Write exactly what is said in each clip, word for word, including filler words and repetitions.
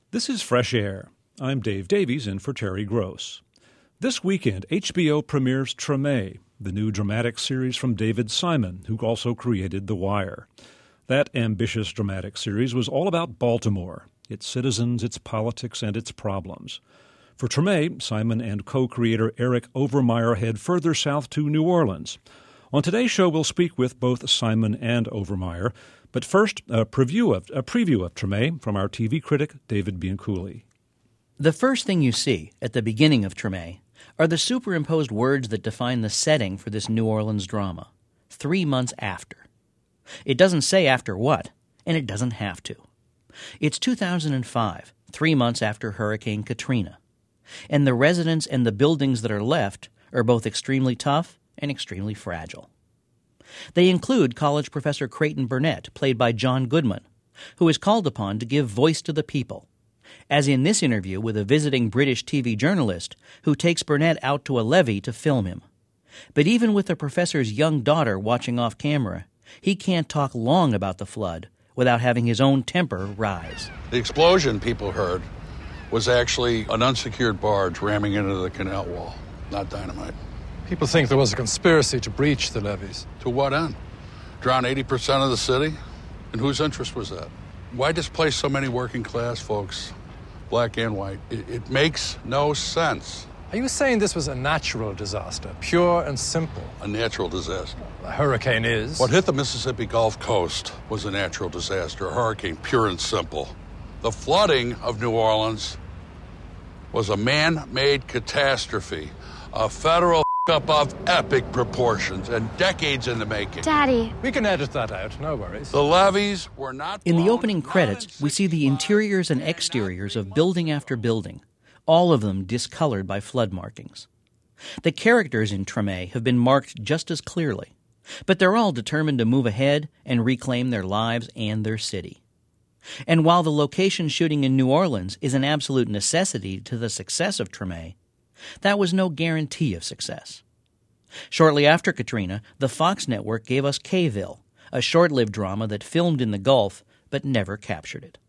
This is Fresh Air. I'm Dave Davies in for Terry Gross. This weekend, H B O premieres Treme, the new dramatic series from David Simon, who also created The Wire. That ambitious dramatic series was all about Baltimore, its citizens, its politics, and its problems. For Treme, Simon and co-creator Eric Overmyer head further south to New Orleans. On today's show, we'll speak with both Simon and Overmyer. But first, a preview of a preview of Treme from our T V critic, David Bianculli. The first thing you see at the beginning of Treme are the superimposed words that define the setting for this New Orleans drama. Three months after. It doesn't say after what, and it doesn't have to. It's two thousand five, three months after Hurricane Katrina. And the residents and the buildings that are left are both extremely tough and extremely fragile. They include college professor Creighton Burnett, played by John Goodman, who is called upon to give voice to the people, as in this interview with a visiting British T V journalist who takes Burnett out to a levee to film him. But even with the professor's young daughter watching off camera, he can't talk long about the flood without having his own temper rise. The explosion people heard was actually an unsecured barge ramming into the canal wall, not dynamite. People think there was a conspiracy to breach the levees. To what end? Drown eighty percent of the city? And whose interest was that? Why displace so many working class folks, black and white? It, it makes no sense. Are you saying this was a natural disaster, pure and simple? A natural disaster. A hurricane is. What hit the Mississippi Gulf Coast was a natural disaster, a hurricane, pure and simple. The flooding of New Orleans was a man-made catastrophe, a federal up of epic proportions and decades in the making. Daddy. We can edit that out, no worries. The levees were not In the blown, opening credits, we see the interiors and exteriors of building after building, all of them discolored by flood markings. The characters in Treme have been marked just as clearly, but they're all determined to move ahead and reclaim their lives and their city. And while the location shooting in New Orleans is an absolute necessity to the success of Treme, that was no guarantee of success. Shortly after Katrina, the Fox network gave us K-ville, a short-lived drama that filmed in the Gulf but never captured it.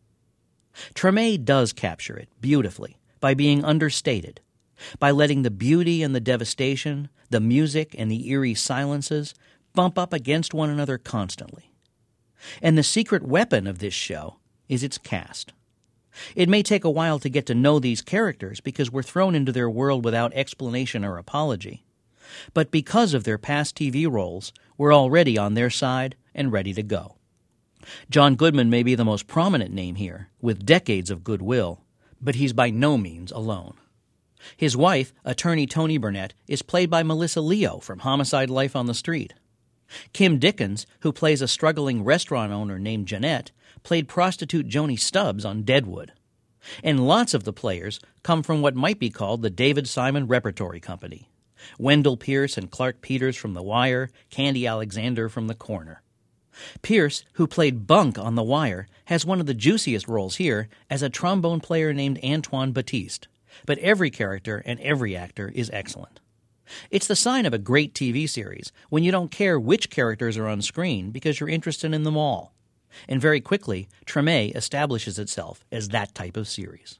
Treme does capture it beautifully by being understated, by letting the beauty and the devastation, the music and the eerie silences bump up against one another constantly. And the secret weapon of this show is its cast. It may take a while to get to know these characters because we're thrown into their world without explanation or apology. But because of their past T V roles, we're already on their side and ready to go. John Goodman may be the most prominent name here, with decades of goodwill, but he's by no means alone. His wife, attorney Toni Burnett, is played by Melissa Leo from Homicide: Life on the Street. Kim Dickens, who plays a struggling restaurant owner named Jeanette, played prostitute Joni Stubbs on Deadwood. And lots of the players come from what might be called the David Simon Repertory Company. Wendell Pierce and Clark Peters from The Wire, Candy Alexander from The Corner. Pierce, who played Bunk on The Wire, has one of the juiciest roles here as a trombone player named Antoine Batiste. But every character and every actor is excellent. It's the sign of a great T V series when you don't care which characters are on screen because you're interested in them all. And very quickly, Treme establishes itself as that type of series.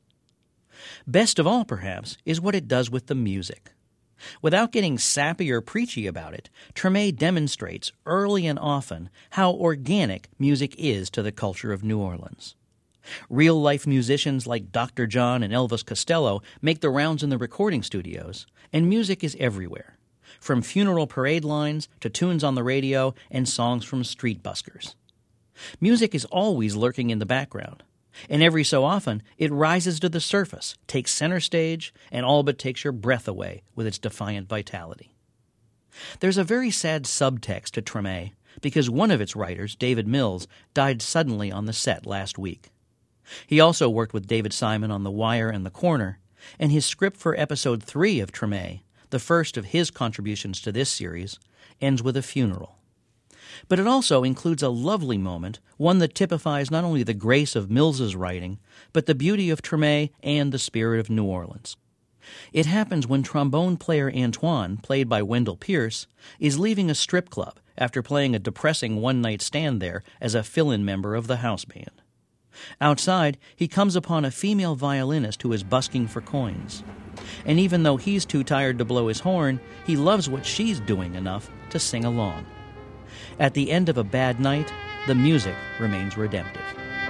Best of all, perhaps, is what it does with the music. Without getting sappy or preachy about it, Treme demonstrates early and often how organic music is to the culture of New Orleans. Real-life musicians like Doctor John and Elvis Costello make the rounds in the recording studios, and music is everywhere, from funeral parade lines to tunes on the radio and songs from street buskers. Music is always lurking in the background, and every so often it rises to the surface, takes center stage, and all but takes your breath away with its defiant vitality. There's a very sad subtext to Treme because one of its writers, David Mills, died suddenly on the set last week. He also worked with David Simon on The Wire and The Corner, and his script for episode three of Treme, the first of his contributions to this series, ends with a funeral. But it also includes a lovely moment, one that typifies not only the grace of Mills's writing, but the beauty of Treme and the spirit of New Orleans. It happens when trombone player Antoine, played by Wendell Pierce, is leaving a strip club after playing a depressing one-night stand there as a fill-in member of the house band. Outside, he comes upon a female violinist who is busking for coins. And even though he's too tired to blow his horn, he loves what she's doing enough to sing along. At the end of a bad night, the music remains redemptive.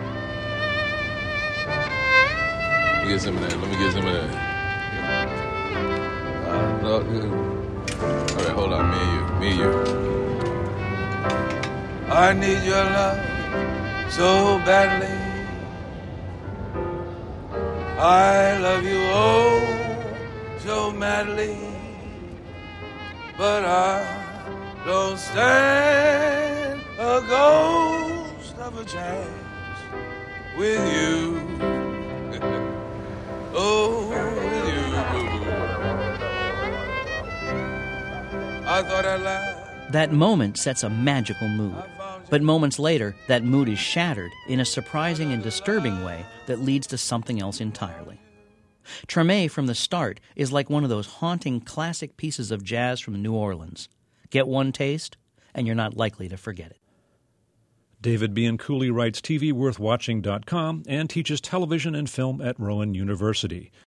Let me get some of that. Let me get some of that. Uh, no, all right, hold on. Me and you. Me and you. I need your love so badly. I love you oh so madly. But I don't stand a ghost of a chance with you. Oh, with you. I thought I'd lie. That moment sets a magical mood. But moments later, that mood is shattered in a surprising and disturbing way that leads to something else entirely. Treme from the start is like one of those haunting classic pieces of jazz from New Orleans. Get one taste, and you're not likely to forget it. David Bianculli writes T V worth watching dot com and teaches television and film at Rowan University.